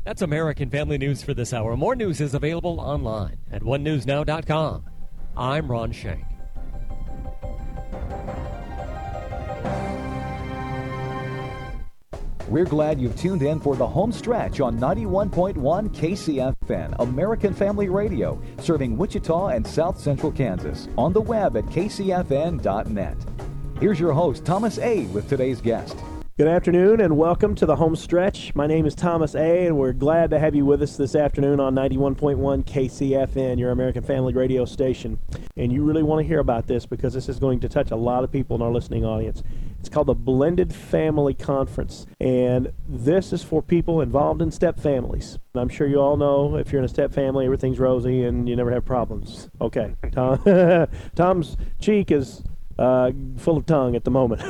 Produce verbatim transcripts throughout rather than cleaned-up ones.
That's American Family News for this hour. More news is available online at one news now dot com. I'm Ron Shank. We're glad you've tuned in for the home stretch on ninety-one point one K C F N, American Family Radio, serving Wichita and South Central Kansas, on the web at k c f n dot net. Here's your host, Thomas A., with today's guest. Good afternoon and welcome to the home stretch. My name is Thomas A., and we're glad to have you with us this afternoon on ninety-one point one K C F N, your American Family Radio station. And you really want to hear about this because this is going to touch a lot of people in our listening audience. It's called the Blended Family Conference, and this is for people involved in step families. I'm sure you all know if you're in a step family, everything's rosy and you never have problems. Okay, Tom, Tom's cheek is uh, full of tongue at the moment.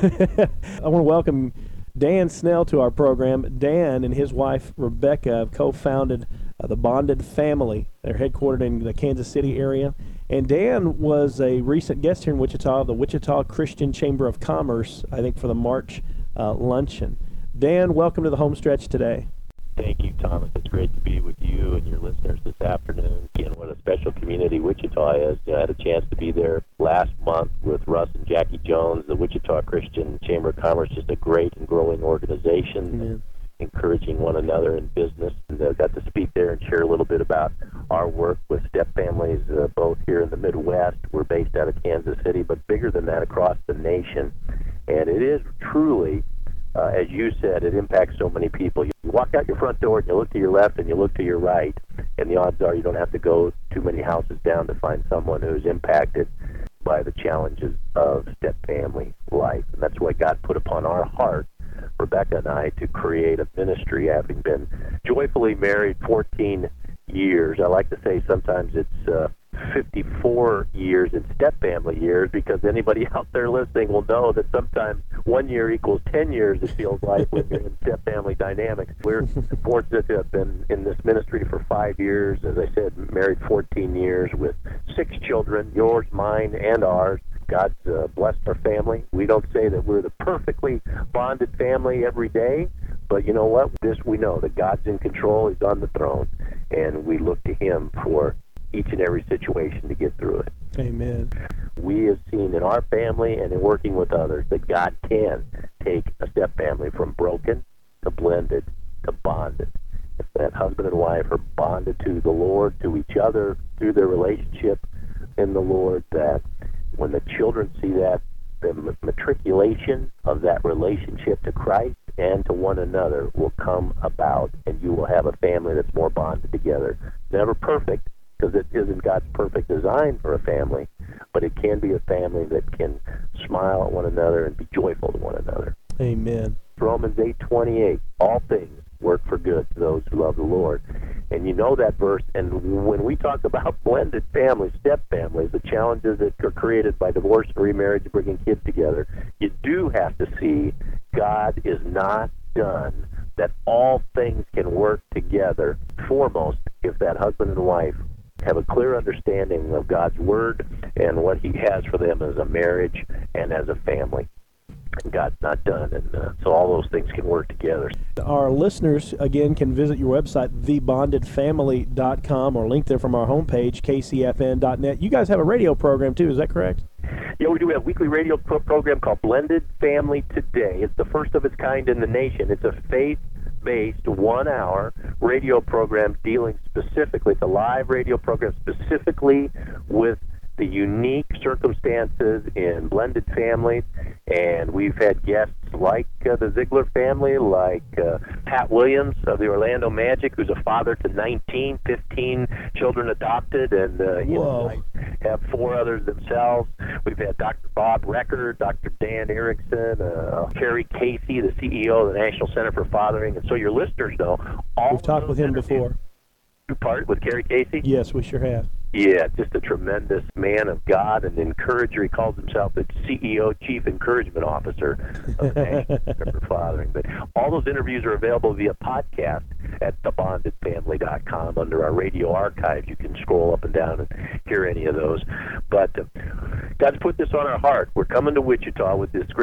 I want to welcome Dan Snell to our program. Dan and his wife Rebecca have co-founded uh, the Bonded Family. They're headquartered in the Kansas City area. And Dan was a recent guest here in Wichita, the Wichita Christian Chamber of Commerce, I think for the March uh, luncheon. Dan, welcome to the home stretch today. Thank you, Thomas. It's great to be with you and your listeners this afternoon. And what a special community Wichita is. I had a chance to be there last month with Russ and Jackie Jones, the Wichita Christian Chamber of Commerce, just a great and growing organization, Amen. Encouraging one another in business. And I got to speak there and share a little bit about our work with step families, uh, both here in the Midwest. We're based out of Kansas City, but bigger than that, across the nation. And it is truly, Uh, as you said, it impacts so many people. You walk out your front door and you look to your left and you look to your right, and the odds are you don't have to go too many houses down to find someone who's impacted by the challenges of step family life. And that's why God put upon our heart, Rebecca and I, to create a ministry, having been joyfully married fourteen years. I like to say sometimes it's uh, fifty-four years in step family years, because anybody out there listening will know that sometimes one year equals ten years, it feels like, when you're in step family dynamics. We're fortunate to have been in this ministry for five years, as I said, married fourteen years with six children, yours, mine, and ours. God's uh, blessed our family. We don't say that we're the perfectly bonded family every day, but you know what? This we know, that God's in control, He's on the throne, and we look to Him for each and every situation to get through it. Amen. We have seen in our family and in working with others that God can take a step family from broken to blended to bonded. If that husband and wife are bonded to the Lord, to each other, through their relationship in the Lord, that when the children see that, the matriculation of that relationship to Christ and to one another will come about, and you will have a family that's more bonded together. Never perfect, because it isn't God's perfect design for a family, but it can be a family that can smile at one another and be joyful to one another. Amen. Romans eight twenty-eight, all things work for good to those who love the Lord. And you know that verse, and when we talk about blended families, step families, the challenges that are created by divorce and remarriage and bringing kids together, you do have to see God is not done, that all things can work together, foremost, if that husband and wife have a clear understanding of God's Word and what He has for them as a marriage and as a family. And God's not done, and uh, so all those things can work together. Our listeners, again, can visit your website, the bonded family dot com, or link there from our homepage, k c f n dot net. You guys have a radio program, too, is that correct? Yeah, we do have a weekly radio pro- program called Blended Family Today. It's the first of its kind in the nation. It's a faith-based one-hour radio program dealing specifically, it's a live radio program specifically with the unique circumstances in blended families, and we've had guests like uh, the Ziegler family, like uh, Pat Williams of the Orlando Magic, who's a father to nineteen, fifteen children adopted, and uh, you know, have four others themselves. We've had Doctor Bob Recker, Doctor Dan Erickson, uh, Kerry Casey, the C E O of the National Center for Fathering, and so your listeners know all. We've talked with him before. You part with Kerry Casey? Yes, we sure have. Yeah, just a tremendous man of God and encourager. He calls himself the C E O, Chief Encouragement Officer of the National Center for Fathering. But all those interviews are available via podcast at the bonded family dot com under our radio archives. You can scroll up and down and hear any of those. But uh, God's put this on our heart. We're coming to Wichita with this great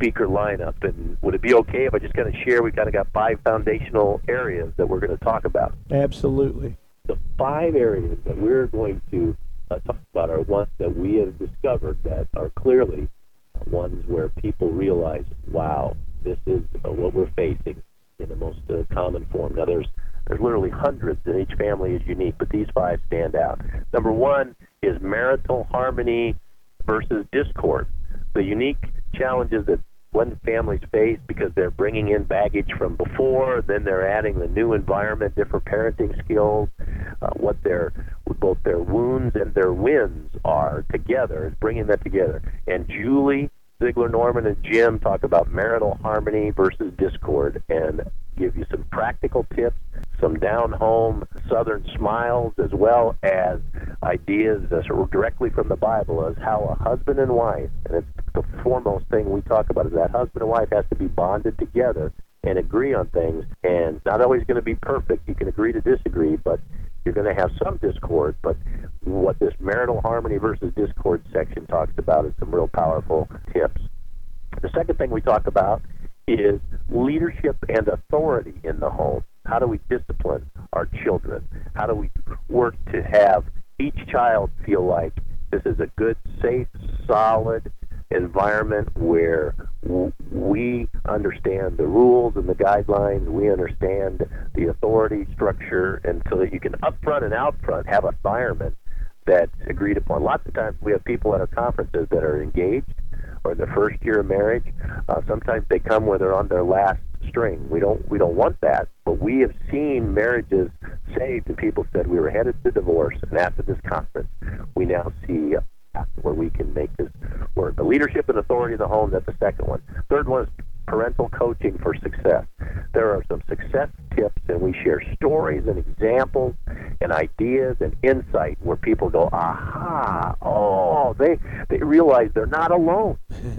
speaker lineup. And would it be okay if I just kind of share? We kind of got five foundational areas that we're going to talk about. Absolutely. The five areas that we're going to uh, talk about are ones that we have discovered that are clearly uh, ones where people realize, wow, this is uh, what we're facing in the most uh, common form. Now, there's there's literally hundreds, and each family is unique, but these five stand out. Number one is marital harmony versus discord. The unique challenges that blended families face because they're bringing in baggage from before, then they're adding the new environment, different parenting skills, uh, what their both their wounds and their wins are together, is bringing that together. And Julie, Ziegler, Norman, and Jim talk about marital harmony versus discord and give you some practical tips, some down-home Southern smiles, as well as ideas that are directly from the Bible as how a husband and wife, and it's the foremost thing we talk about, is that husband and wife has to be bonded together and agree on things. And it's not always going to be perfect. You can agree to disagree, but you're going to have some discord. But what this marital harmony versus discord section talks about is some real powerful tips. The second thing we talk about is leadership and authority in the home. How do we discipline our children? How do we work to have each child feel like this is a good, safe, solid environment where w- we understand the rules and the guidelines, we understand the authority structure, and so that you can up front and out front have an environment that's agreed upon. Lots of times we have people at our conferences that are engaged or in their first year of marriage. Uh, sometimes they come where they're on their last string. We don't we don't want that, but we have seen marriages saved, and people said we were headed to divorce, and after this conference, we now see where we can make this work. The leadership and authority in the home, that's the second one. Third one is parental coaching for success. There are some success tips, and we share stories and examples and ideas and insight where people go, aha, oh, they, they realize they're not alone.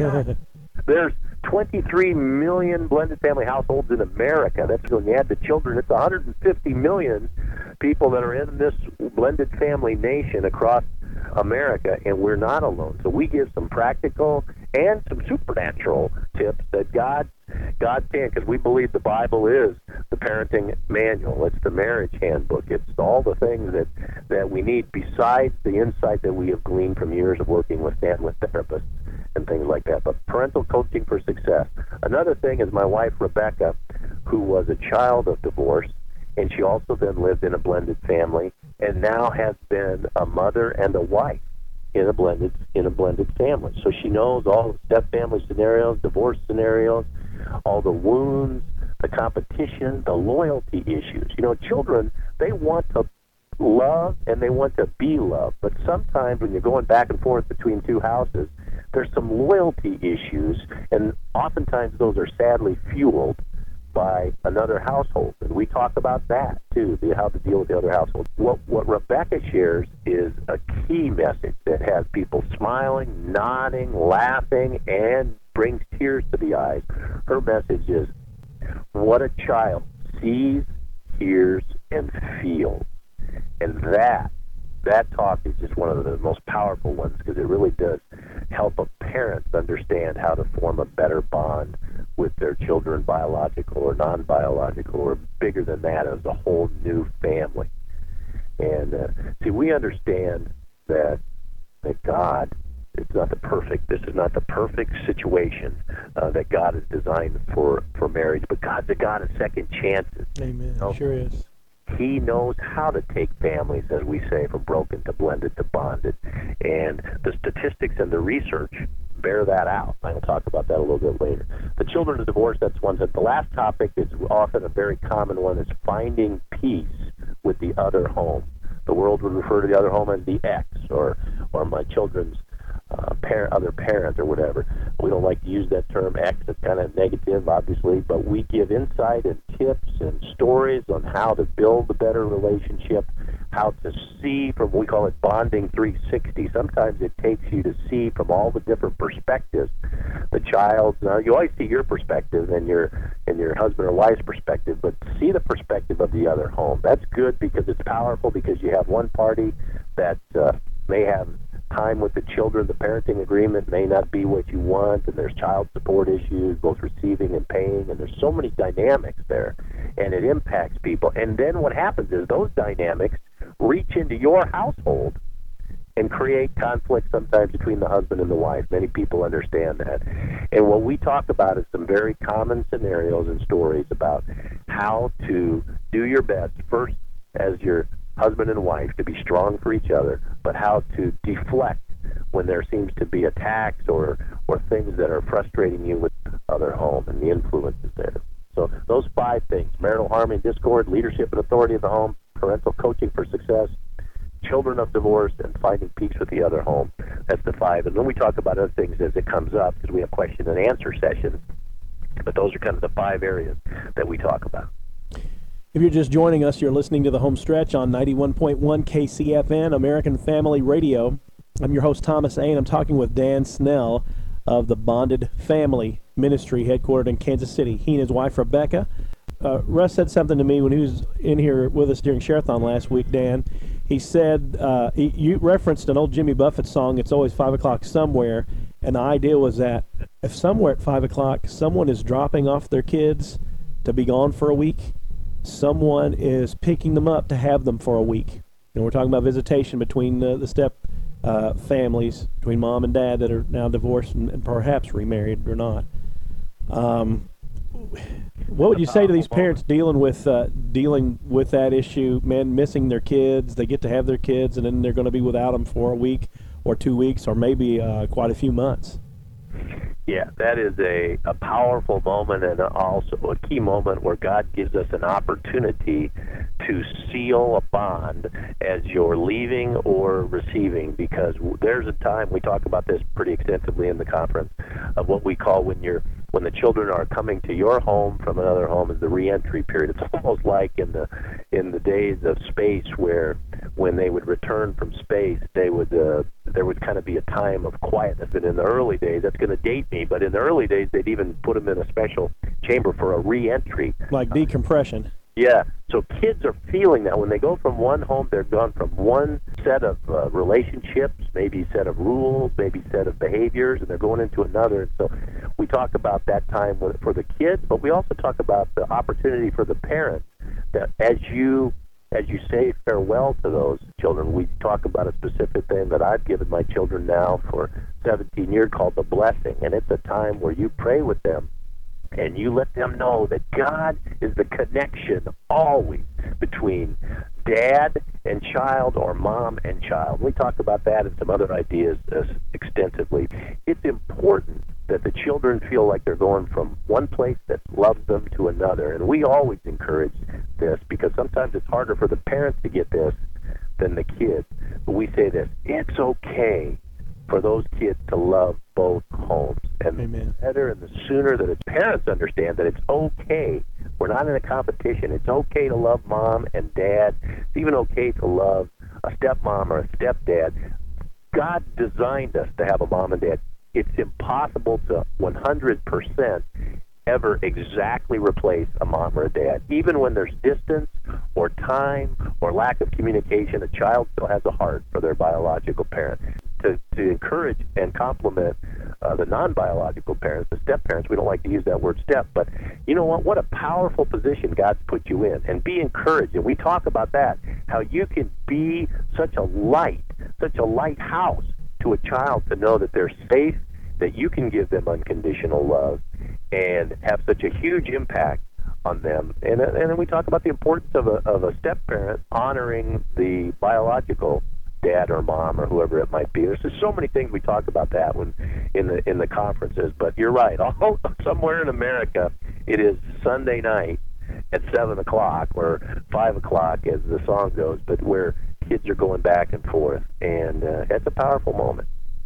There's twenty-three million blended family households in America. That's when you add the children. It's one hundred fifty million people that are in this blended family nation across America, and we're not alone. So we give some practical and some supernatural tips that God God can, because we believe the Bible is the parenting manual. It's the marriage handbook. It's all the things that, that we need besides the insight that we have gleaned from years of working with family therapists and things like that. But parental coaching for success. Another thing is my wife, Rebecca, who was a child of divorce, and she also then lived in a blended family, and now has been a mother and a wife in a blended in a blended family. So she knows all the step family scenarios, divorce scenarios, all the wounds, the competition, the loyalty issues. You know, children, they want to love and they want to be loved, but sometimes when you're going back and forth between two houses, there's some loyalty issues, and oftentimes those are sadly fueled by another household. And we talk about that, too, the, how to deal with the other household. What, what Rebecca shares is a key message that has people smiling, nodding, laughing, and brings tears to the eyes. Her message is, what a child sees, hears, and feels. And that, that talk is just one of the most powerful ones, because it really does help a parent understand how to form a better bond with their children, biological or non-biological, or bigger than that, as a whole new family. And uh, see, we understand that that God, it's not the perfect, this is not the perfect situation uh, that God has designed for, for marriage, but God's a God of second chances. Amen. You know? Sure is. He knows how to take families, as we say, from broken to blended to bonded. And the statistics and the research bear that out. I'll talk about that a little bit later. The children of divorce, that's one that the last topic is often a very common one, is finding peace with the other home. The world would refer to the other home as the ex, or, or my children's uh, parent, other parent, or whatever. We don't like to use that term ex. It's kind of negative, obviously, but we give insight and tips and stories on how to build a better relationship, how to see from, we call it bonding three sixty. Sometimes it takes you to see from all the different perspectives. The child, now you always see your perspective and your and your husband or wife's perspective, but see the perspective of the other home. That's good because it's powerful, because you have one party that uh, may have time with the children, the parenting agreement may not be what you want, and there's child support issues, both receiving and paying, and there's so many dynamics there, and it impacts people. And then what happens is those dynamics reach into your household and create conflict sometimes between the husband and the wife. Many people understand that. And what we talk about is some very common scenarios and stories about how to do your best, first as your husband and wife, to be strong for each other, but how to deflect when there seems to be attacks or, or things that are frustrating you with other home and the influences there. So those five things: marital harmony and discord, leadership and authority of the home, parental coaching for success, children of divorce, and finding peace with the other home. That's the five. And then we talk about other things as it comes up, because we have question and answer sessions. But those are kind of the five areas that we talk about. If you're just joining us, you're listening to The Home Stretch on ninety-one point one K C F N, American Family Radio. I'm your host, Thomas A., and I'm talking with Dan Snell of the Bonded Family Ministry, headquartered in Kansas City. He and his wife, Rebecca. Uh, Russ said something to me when he was in here with us during Share-a-thon last week, Dan. He said, uh, he, you referenced an old Jimmy Buffett song, It's Always five o'clock Somewhere, and the idea was that if somewhere at five o'clock someone is dropping off their kids to be gone for a week, someone is picking them up to have them for a week. And we're talking about visitation between uh, the step uh, families, between mom and dad that are now divorced and, and perhaps remarried or not. Um, what would you say to these parents dealing with uh, dealing with that issue, man, missing their kids? They get to have their kids, and then they're going to be without them for a week or two weeks or maybe uh, quite a few months. Yeah, that is a, a powerful moment, and also a key moment where God gives us an opportunity to seal a bond as you're leaving or receiving, because there's a time, we talk about this pretty extensively in the conference, of what we call when you're when the children are coming to your home from another home is the reentry period. It's almost like in the in the days of space where when they would return from space, they would uh, there would kind of be a time of quietness. And in the early days, that's going to date me, but in the early days, they'd even put them in a special chamber for a reentry. Like decompression. Yeah, so kids are feeling that when they go from one home, they're gone from one set of uh, relationships, maybe set of rules, maybe set of behaviors, and they're going into another. And so we talk about that time for the kids, but we also talk about the opportunity for the parents that as you as you say farewell to those children, we talk about a specific thing that I've given my children now for seventeen years called the blessing, and it's a time where you pray with them and you let them know that God is the connection always between dad and child or mom and child. We talk about that and some other ideas uh, extensively. It's important that the children feel like they're going from one place that loves them to another, and we always encourage this because sometimes it's harder for the parents to get this than the kids. But we say this: it's okay for those kids to love both homes. And Amen. The better and the sooner that its parents understand that it's okay. We're not in a competition. It's okay to love mom and dad. It's even okay to love a stepmom or a stepdad. God designed us to have a mom and dad. It's impossible to one hundred percent ever exactly replace a mom or a dad. Even when there's distance or time or lack of communication, a child still has a heart for their biological parent. To, to encourage and compliment uh, the non-biological parents, the step-parents, we don't like to use that word step, but you know what? What a powerful position God's put you in. And be encouraged. And we talk about that, how you can be such a light, such a lighthouse to a child to know that they're safe, that you can give them unconditional love, and have such a huge impact on them. And, and then we talk about the importance of a, of a step-parent honoring the biological dad or mom or whoever it might be. There's just so many things we talk about that when in the in the conferences. But you're right. Oh, somewhere in America, it is Sunday night at seven o'clock or five o'clock, as the song goes. But where kids are going back and forth, and uh, it's a powerful moment.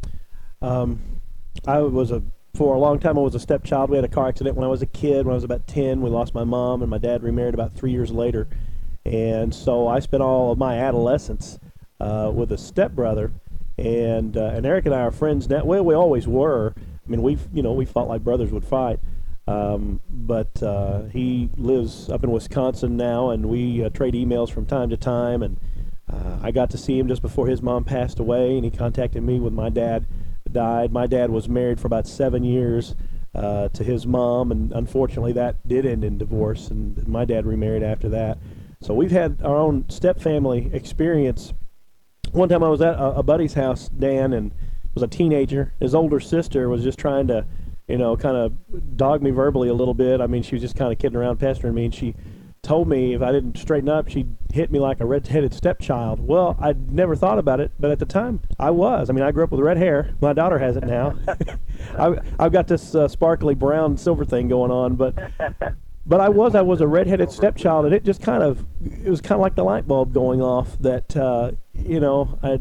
Um, I was a for a long time. I was a stepchild. We had a car accident when I was a kid. When I was about ten, we lost my mom, and my dad remarried about three years later. And so I spent all of my adolescence Uh, with a stepbrother, and uh, and Eric and I are friends now. Well, we always were. I mean, we you know we fought like brothers would fight. Um, but uh, he lives up in Wisconsin now, and we uh, trade emails from time to time. And Uh, I got to see him just before his mom passed away, and he contacted me when my dad died. My dad was married for about seven years uh, to his mom, and unfortunately that did end in divorce, and my dad remarried after that. So we've had our own step-family experience. One time I was at a, a buddy's house, Dan, and was a teenager. His older sister was just trying to, you know, kind of dog me verbally a little bit. I mean, she was just kind of kidding around, pestering me, and she told me if I didn't straighten up, she'd hit me like a red-headed stepchild. Well, I'd never thought about it, but at the time, I was. I mean, I grew up with red hair. My daughter has it now. I, I've got this uh, sparkly brown silver thing going on, but but I was I was a red-headed stepchild, and it just kind of, it was kind of like the light bulb going off that, uh, you know, I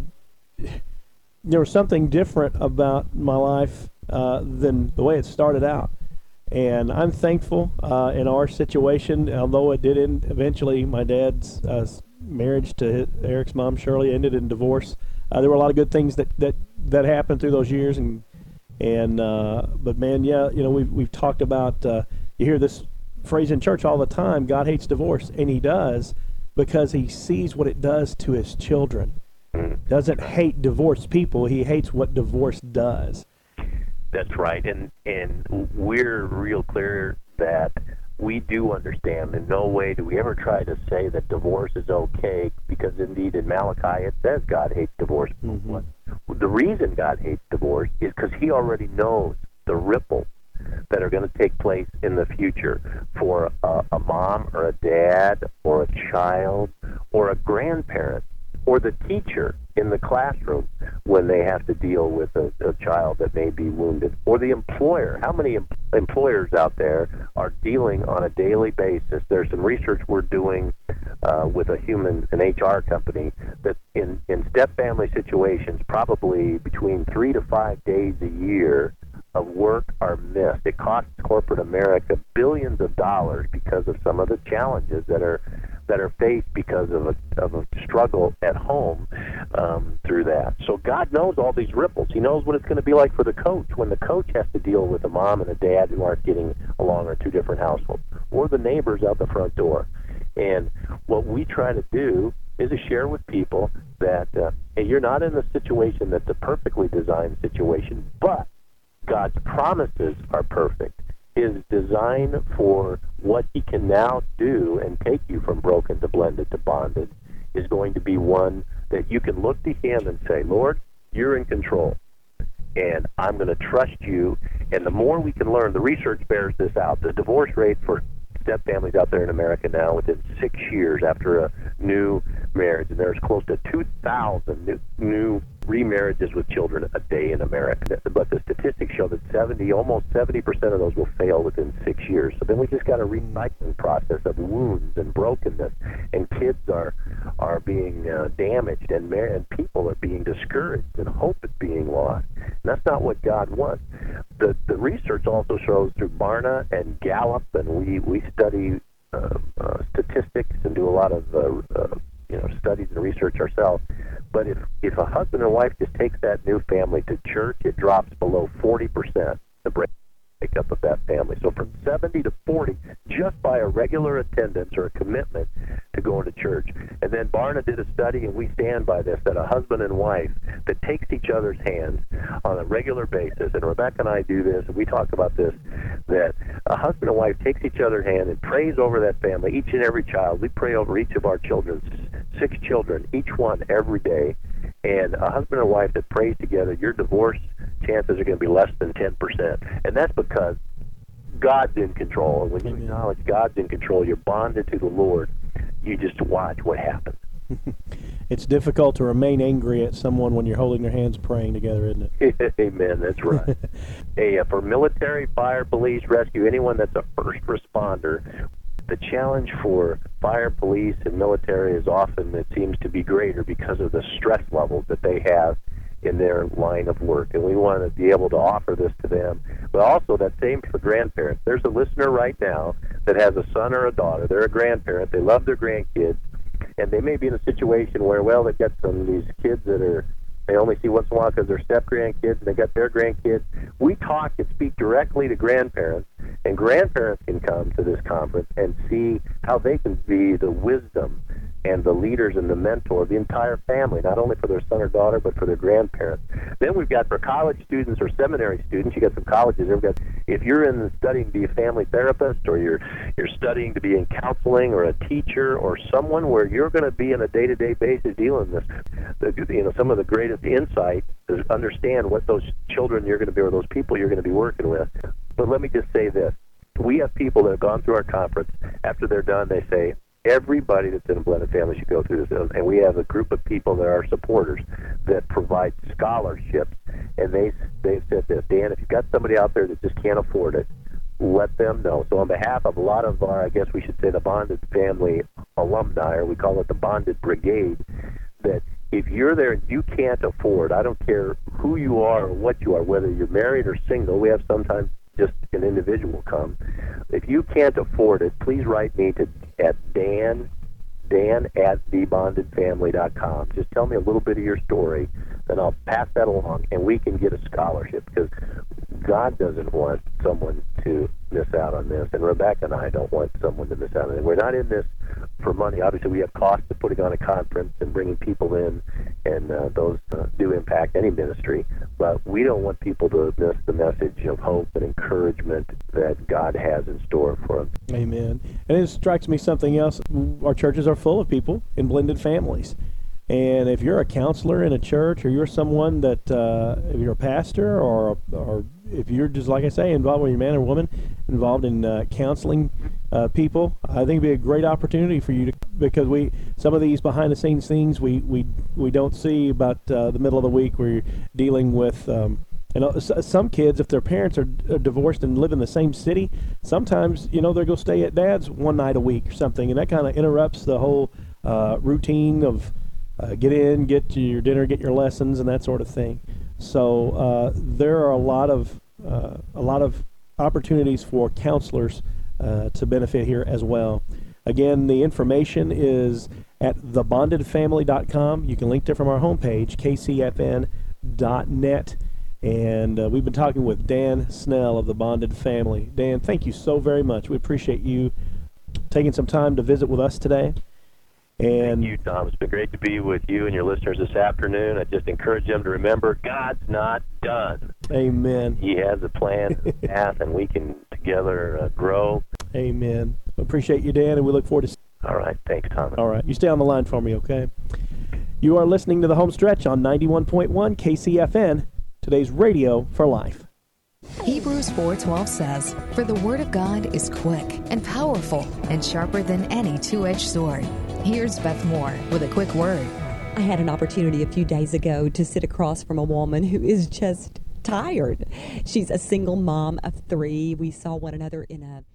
there was something different about my life uh, than the way it started out. And I'm thankful uh, in our situation, although it did end eventually, my dad's uh, marriage to his, Eric's mom, Shirley, ended in divorce. Uh, there were a lot of good things that, that, that happened through those years. And, and uh, but, man, yeah, you know, we've, we've talked about, uh, you hear this phrase in church all the time, God hates divorce. And he does, because he sees what it does to his children. Doesn't hate divorced people. He hates what divorce does. That's right, and and we're real clear that we do understand. In no way do we ever try to say that divorce is okay, because indeed in Malachi it says God hates divorce. Mm-hmm. The reason God hates divorce is because he already knows the ripples that are going to take place in the future for a, a mom or a dad or a child or a grandparent or the teacher in the classroom when they have to deal with a, a child that may be wounded, or the employer. How many em- employers out there are dealing on a daily basis? There's some research we're doing uh, with a human, an H R company, that in, in step-family situations, probably between three to five days a year of work are missed. It costs corporate America billions of dollars because of some of the challenges that are that are faced because of a, of a struggle at home um, through that. So God knows all these ripples. He knows what it's going to be like for the coach when the coach has to deal with a mom and a dad who aren't getting along in two different households, or the neighbors out the front door. And what we try to do is to share with people that uh, hey, you're not in a situation that's a perfectly designed situation, but God's promises are perfect. His design for what he can now do and take you from broken to blended to bonded is going to be one that you can look to him and say, Lord, you're in control, and I'm going to trust you. And the more we can learn, the research bears this out. The divorce rate for step families out there in America now, within six years after a new marriage, and there's close to two thousand new, new remarriages with children a day in America. But the statistics show that seventy, almost seventy percent of those will fail within six years. So then we just got a recycling process of wounds and brokenness, and kids are are being uh, damaged, and, mar- and people are being discouraged, and hope is being lost. And that's not what God wants. The the research also shows through Barna and Gallup, and we we study uh, uh, statistics and do a lot of uh, uh, you know studies and research ourselves. But if, if a husband and wife just takes that new family to church, it drops below forty percent the breakup of that family. So from seventy to forty, just by a regular attendance or a commitment to going to church. And then Barna did a study, and we stand by this, that a husband and wife that takes each other's hands on a regular basis, and Rebecca and I do this, and we talk about this, that a husband and wife takes each other's hand and prays over that family, each and every child. We pray over each of our children, six children, each one every day. And a husband and wife that prays together, your divorce chances are going to be less than ten percent. And that's because God's in control. And when you acknowledge God's in control, you're bonded to the Lord. You just watch what happens. It's difficult to remain angry at someone when you're holding their hands praying together, isn't it? Amen, that's right. hey, uh, for military, fire, police, rescue, anyone that's a first responder, the challenge for fire, police, and military is often, it seems to be greater because of the stress levels that they have in their line of work. And we want to be able to offer this to them. But also, that same for grandparents. There's a listener right now that has a son or a daughter. They're a grandparent. They love their grandkids. And they may be in a situation where, well, they've got some of these kids that are, they only see once in a while because they're step-grandkids, and they got their grandkids. We talk and speak directly to grandparents, and grandparents can come to this conference and see how they can be the wisdom and the leaders and the mentor of the entire family, not only for their son or daughter, but for their grandparents. Then we've got for college students or seminary students, you got some colleges. We've got, if you're in studying to be a family therapist, or you're you're studying to be in counseling, or a teacher, or someone where you're going to be on a day-to-day basis dealing with this, the, you know, some of the greatest insight is understand what those children you're going to be, or those people you're going to be working with. But let me just say this. We have people that have gone through our conference. After they're done, they say, everybody that's in a blended family should go through this. And we have a group of people that are supporters that provide scholarships. And they, they've said this, Dan, if you've got somebody out there that just can't afford it, let them know. So on behalf of a lot of our, I guess we should say the Bonded Family alumni, or we call it the Bonded Brigade, that if you're there and you can't afford, I don't care who you are or what you are, whether you're married or single, we have sometimes just an individual come. If you can't afford it, please write me to at Dan, Dan at the bonded family dot com. Just tell me a little bit of your story, then I'll pass that along, and we can get a scholarship, because God doesn't want someone to miss out on this, and Rebecca and I don't want someone to miss out on it. We're not in this for money. Obviously, we have costs of putting on a conference and bringing people in, and uh, those uh, do impact any ministry, but we don't want people to miss the message of hope and encouragement that God has in store for them. Amen. And it strikes me something else. Our churches are full of people in blended families. And if you're a counselor in a church, or you're someone that, uh, if you're a pastor, or or if you're just, like I say, involved with your man or woman, involved in uh, counseling uh, people, I think it'd be a great opportunity for you to, because we, some of these behind the scenes things we, we, we don't see about uh, the middle of the week where you're dealing with, um, you know, some kids, if their parents are, are divorced and live in the same city, sometimes, you know, they're going to stay at dad's one night a week or something, and that kind of interrupts the whole uh, routine of Uh, get in, get your dinner, get your lessons, and that sort of thing. So uh, there are a lot of uh, a lot of opportunities for counselors uh, to benefit here as well. Again, the information is at the bonded family dot com. You can link to it from our homepage, k c f n dot net. And uh, we've been talking with Dan Snell of the Bonded Family. Dan, thank you so very much. We appreciate you taking some time to visit with us today. And thank you, Tom. It's been great to be with you and your listeners this afternoon. I just encourage them to remember God's not done. Amen. He has a plan, a path, and we can together uh, grow. Amen. Appreciate you, Dan, and we look forward to... All right. Thanks, Thomas. All right. You stay on the line for me, okay? You are listening to The Home Stretch on ninety-one point one K C F N, today's radio for life. Hebrews four twelve says, "For the word of God is quick and powerful and sharper than any two-edged sword." Here's Beth Moore with a quick word. I had an opportunity a few days ago to sit across from a woman who is just tired. She's a single mom of three. We saw one another in a